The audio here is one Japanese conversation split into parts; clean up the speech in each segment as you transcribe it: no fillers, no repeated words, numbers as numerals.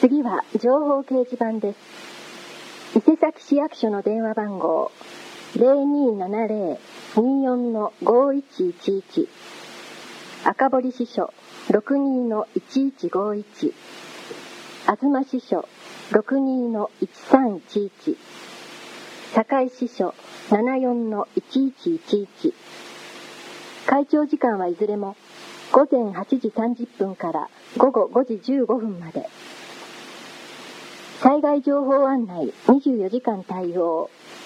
次は情報掲示板です。伊勢崎市役所の電話番号 0270-24-5111 赤堀支所 62-1151 東支所 62-1311 堺支所 74-1111 会長時間はいずれも午前8時30分から午後5時15分まで。災害情報案内24時間対応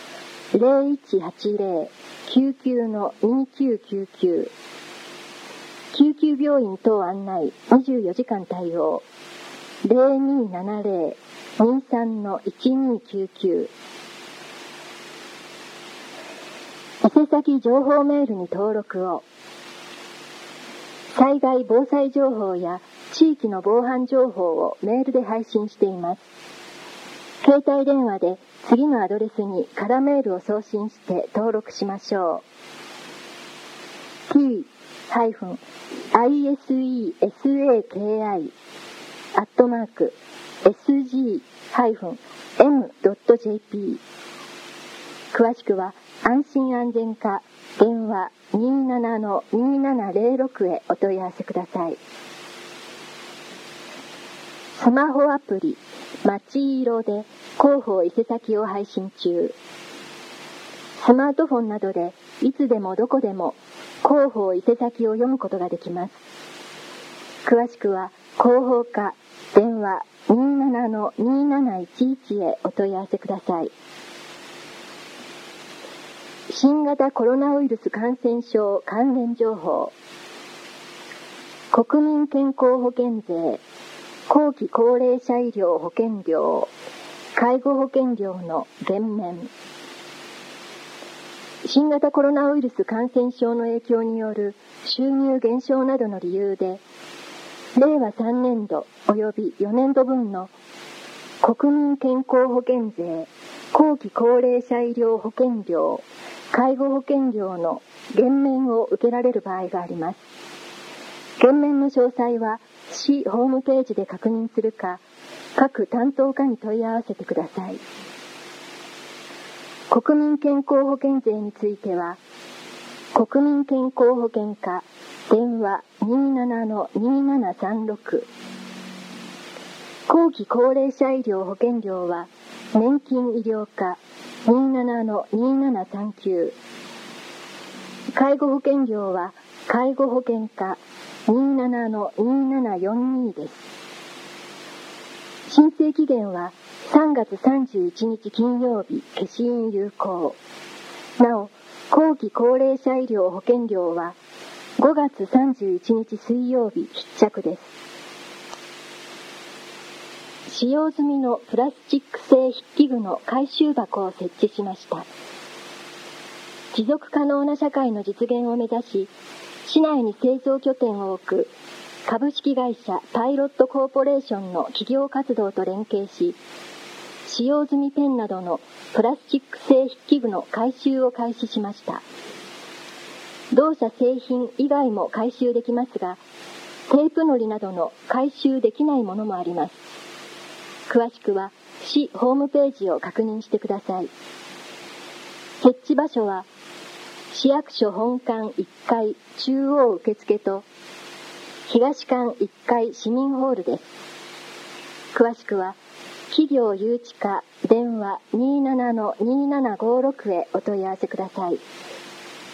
0180-99-2999 救急病院等案内24時間対応 0270-23-1299 伊勢崎情報メールに登録を。災害防災情報や地域の防犯情報をメールで配信しています。携帯電話で次のアドレスに空メールを送信して登録しましょう。t-isesaki@sg-m.jp 詳しくは安心安全課電話 27-2706 へお問い合わせください。スマホアプリまちいろで広報伊勢崎を配信中。スマートフォンなどでいつでもどこでも広報伊勢崎を読むことができます。詳しくは広報課電話 27-2711 へお問い合わせください。新型コロナウイルス感染症関連情報。国民健康保険税、後期高齢者医療保険料、介護保険料の減免。新型コロナウイルス感染症の影響による収入減少などの理由で、令和3年度及び4年度分の国民健康保険税、後期高齢者医療保険料、介護保険料の減免を受けられる場合があります。減免の詳細は市ホームページで確認するか、各担当課に問い合わせてください。国民健康保険税については、国民健康保険課電話 27-2736 後期高齢者医療保険料は年金医療課 27-2739 介護保険料は介護保険課 27-2742 です。申請期限は3月31日金曜日消印有効。なお、後期高齢者医療保険料は5月31日水曜日必着です。使用済みのプラスチック製筆記具の回収箱を設置しました。持続可能な社会の実現を目指し、市内に製造拠点を置く株式会社パイロットコーポレーションの企業活動と連携し、使用済みペンなどのプラスチック製筆記具の回収を開始しました。同社製品以外も回収できますが、テープのりなどの回収できないものもあります。詳しくは市ホームページを確認してください。設置場所は市役所本館1階中央受付と東館1階市民ホールです。詳しくは企業誘致課電話 27-2756 へお問い合わせください。